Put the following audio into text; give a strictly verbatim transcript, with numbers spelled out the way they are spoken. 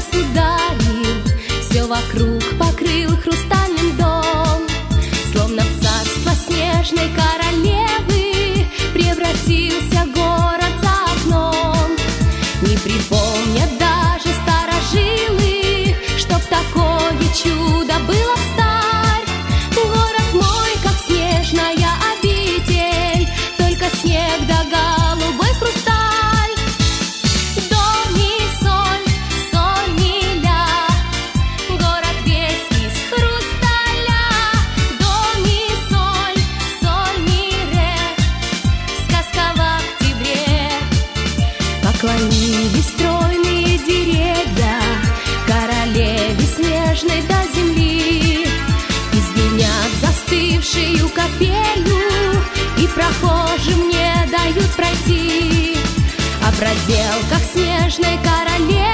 голос ударил, все вокруг покрыл хрустальным дом. Словно в царство снежной королевы превратился город за окном. Не припомнят даже старожилы, чтоб такое чудо было встарь. Город мой, как снежная обитель, только снег да голубой хрусталь. До ми соль, соль ми ля, город весь из хрусталя. До ми соль, соль ми ре, сказка в октябре. Поклонились стройные деревья королеве снежной до земли, и звенят застывшую капелью, и прохожим не дают пройти. О проделках снежной королевы